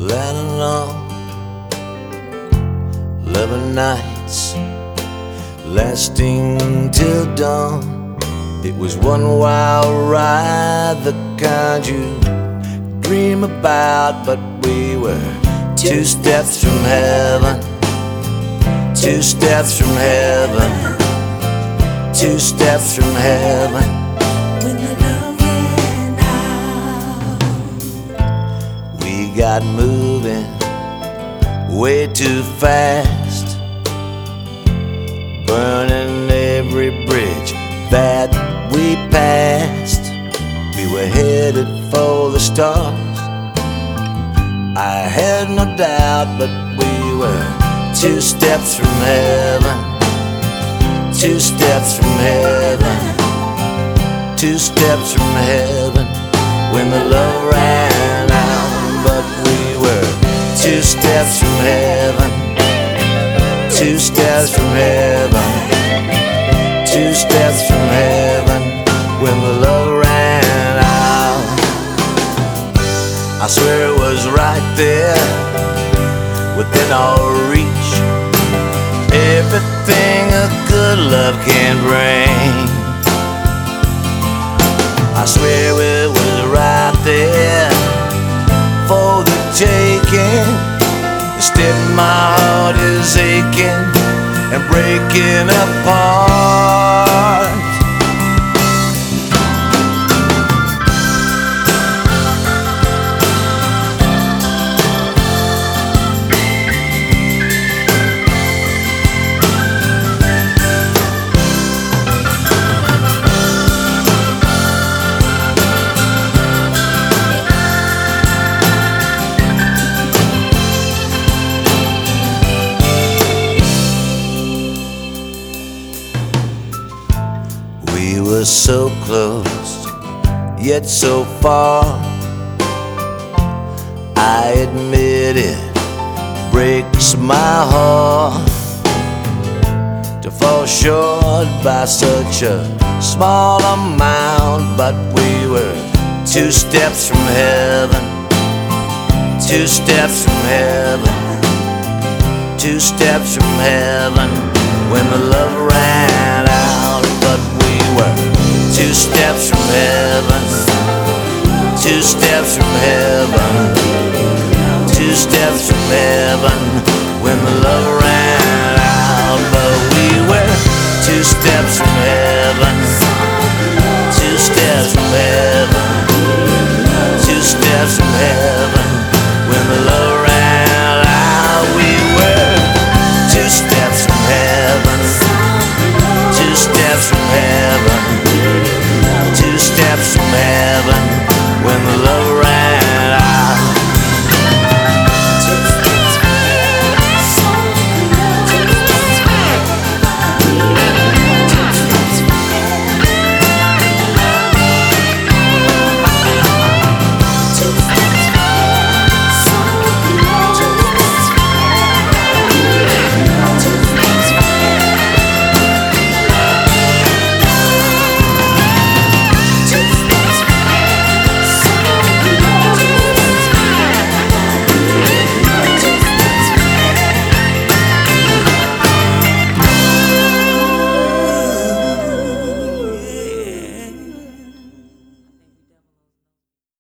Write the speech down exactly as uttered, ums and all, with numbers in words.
that long, eleven nights lasting till dawn. It was one wild ride, the kind you dream about, but we were two steps from heaven, two steps from heaven, two steps from heaven. When the love ran out, We got moving way too fast, burning every bridge that we passed. We were headed for the stars, I had no doubt, but we were two steps from heaven, two steps from heaven, two steps from heaven. When the love ran out, but we were two steps from heaven, two steps from heaven, two steps from heaven. When the love ran out, I swear it was right there within our reach, everything a good love can bring. I swear it was right there for the taking. Instead my heart is aching and breaking apart. We were so close, yet so far. I admit it breaks my heart to fall short by such a small amount. But we were two steps from heaven, two steps from heaven, two steps from heaven. When the love ran out, but we were two steps from heaven, two steps from heaven,